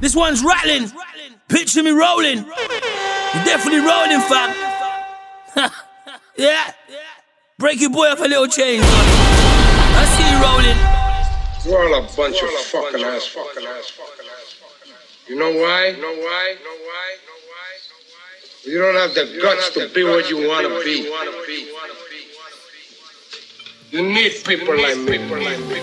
This one's rattling. Picture me rolling. You're definitely rolling, fam. Yeah. Break your boy off a little change. I see you rolling. You're all a bunch of fucking ass. You know why? You don't have the guts to be what you want to be. You need people like me.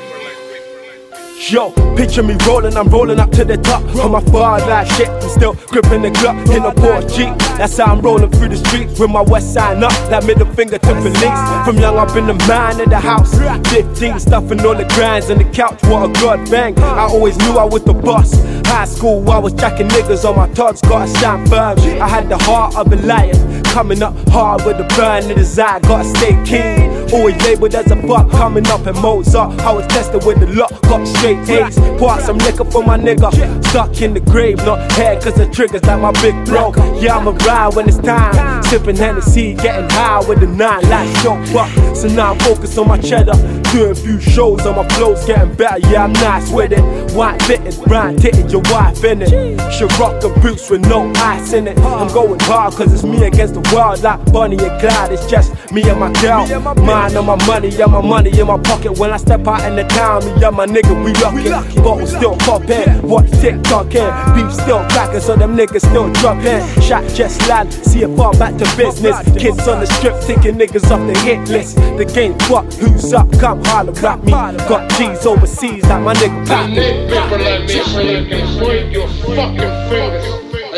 Yo, picture me rolling, I'm rolling up to the top. On my far like shit, I'm still gripping the Glock in a Porsche Jeep. That's how I'm rolling through the streets with my west side up, that middle finger to police. From young I've been the man in the house, 15 stuffing all the grinds on the couch. What a god bang, I always knew I was the boss. High school, I was jacking niggas on my tods, gotta stand firm. I had the heart of a lion, coming up hard with the burn in his eye, gotta stay keen. Always labeled as a buck, coming up in Mozart. I was tested with the lock, got straight A's. Pour out some liquor for my nigga, stuck in the grave, not here cause the triggers like my big bro. Yeah, I'ma ride when it's time, sipping Hennessy, getting high with the 9 like show buck. So now I'm focused on my cheddar, doing a few shows on my flows, getting better, yeah I'm nice with it. White fitted, brown titted, your wife in it. Ciroc and boots with no ice in it. I'm going hard cause it's me against the world like Bonnie and Clyde. It's just me and my girl, mine and my money, yeah my money in my pocket. When I step out in the town, me and my nigga we lockin'. Bottles still poppin', watch TikTokin'. Beef still crackin', so them niggas still droppin'. Shot just land, see it fall back to business. Kids on the strip taking niggas off the hit list. The game fuck, who's up, come holler at me. Got G's overseas like my nigga Pappy. People like me so you can point your fucking fingers.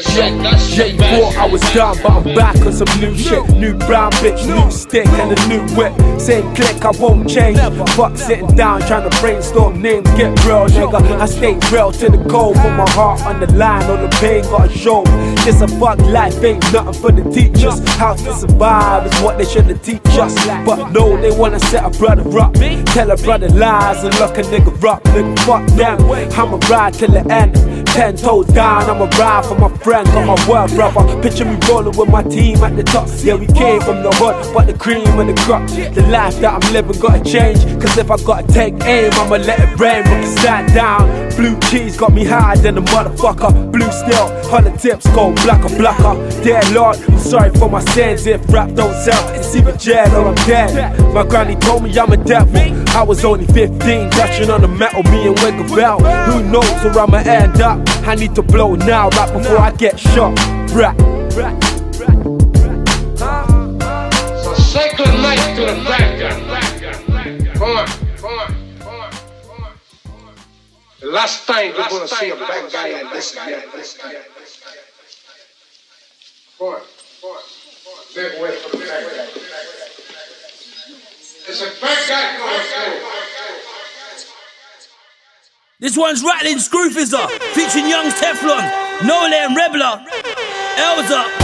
J4, I was down, but I'm back on some new shit. New brown bitch, new stick, and a new whip. Same click, I won't change. Fuck sitting down, trying to brainstorm names. Get real, nigga. I stay real to the goal. Put my heart on the line, all the pain gotta show. This a fuck life, ain't nothing for the teachers. How to survive is what they should've teach us. But no, they wanna set a brother up, tell a brother lies and lock a nigga up. Nigga, fuck them. I'ma ride till the end. 10 toes down, I'ma ride for my friend, got my word, brother. Picture me rolling with my team at the top. Yeah, we came from the hood, but the cream and the crop. The life that I'm living gotta change, cause if I gotta take aim, I'ma let it rain. We can stand down. Blue cheese got me higher than a motherfucker. Blue steel, on the tips go blacker. Dear Lord, I'm sorry for my sins. If rap don't sell, it's either jail or I'm dead. My granny told me I'm a devil. I was only 15, touching on the metal, me and Wiggle Bell. Who knows where I'ma end up? I need to blow now, right before I get shot. Rap. So say good night to the bad guy. Come on. The last time you're gonna see a bad guy like this again. Come on. Make way for the bad guy. There's a bad guy coming through. This one's rattling Screwfizzer, featuring Young's Teflon, Nole and Rebler, Elza.